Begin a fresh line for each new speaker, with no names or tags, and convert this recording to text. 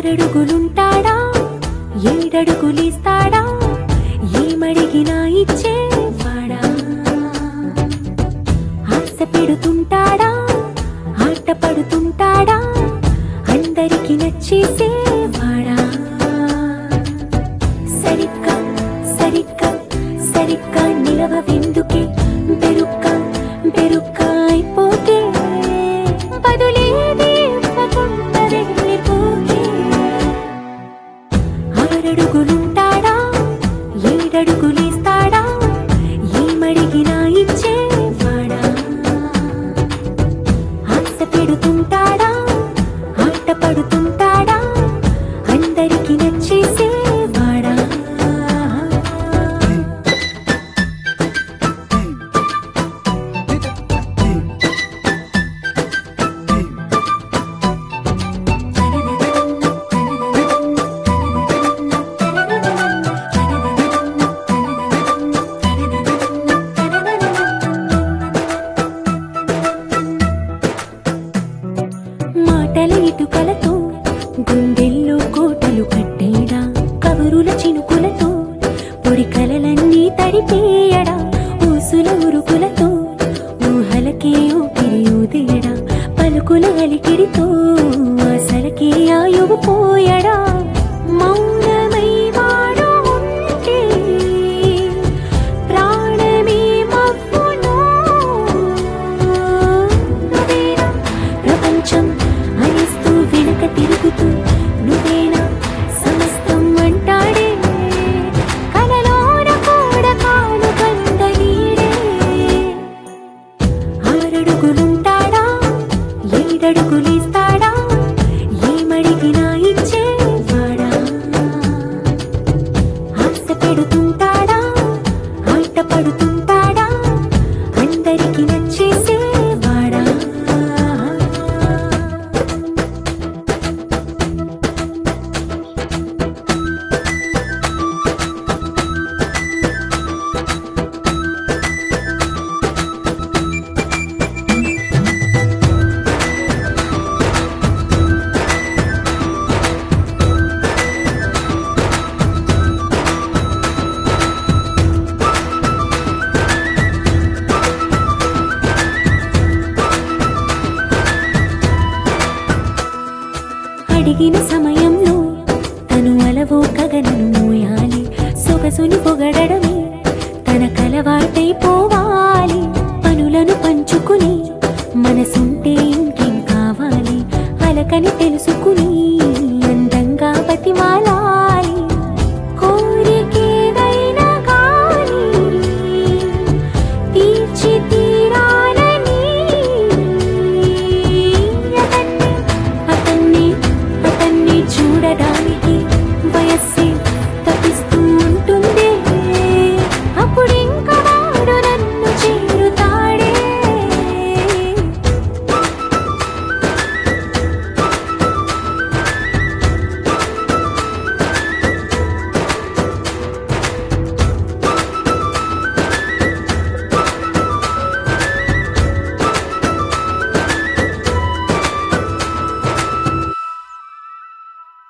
ఆరడుగులుంటాడా ఏడడుగులిస్తాడా ఏమడిగినా ఇచ్చేవాడా ఆశ పెడుతుంటాడా ఆట పడుతుంటాడా అందరికి నచ్చేసేవాడా సరిగ్గా సరిగ్గా సరిగ్గా నిలవెందుకే బెరుక్క బెరుక్క అయిపోతే బదులేది ఇవ్వకుండా వెళ్ళిపోకే ఆరడుగులుంటాడా ఏడడుగులిస్తాడా ఏమడిగినా ఇచ్చేవాడా ఆశ పెడుతుంటాడా ఆట పడుతుంటాడా అందరికి నచ్చేసేవాడా మాటల ఇటుకలతో గుండెల్లో కోటలు కట్టేడా కబురుల చినుకులతో పొడి కలలన్నీ తడిపేయడా ఊసుల ఉరుకులతో ఊహలకే ఊపిరి ఊదేయడా పలుకుల అలికిడితో ఆశలకే ఆయువు పోయడా మౌనమై వాడు ఉంటే ప్రాణమే మవ్వును నువ్వేనా ప్రపంచం అనిస్తూ వెనక తిరుగుతూ నువ్వేనా సమస్తం అంటాడే కలలోన కూడా కాను కంద నీడే ఆరడుగులుంటాడా ఏడడుగులిస్తాడా ఏమడిగినా ఇచ్చేవాడా ఆశ పెడుతుంటాడా ఆట పడుతుంటాడా అందరికి నచ్చేసేవాడా అడిగిన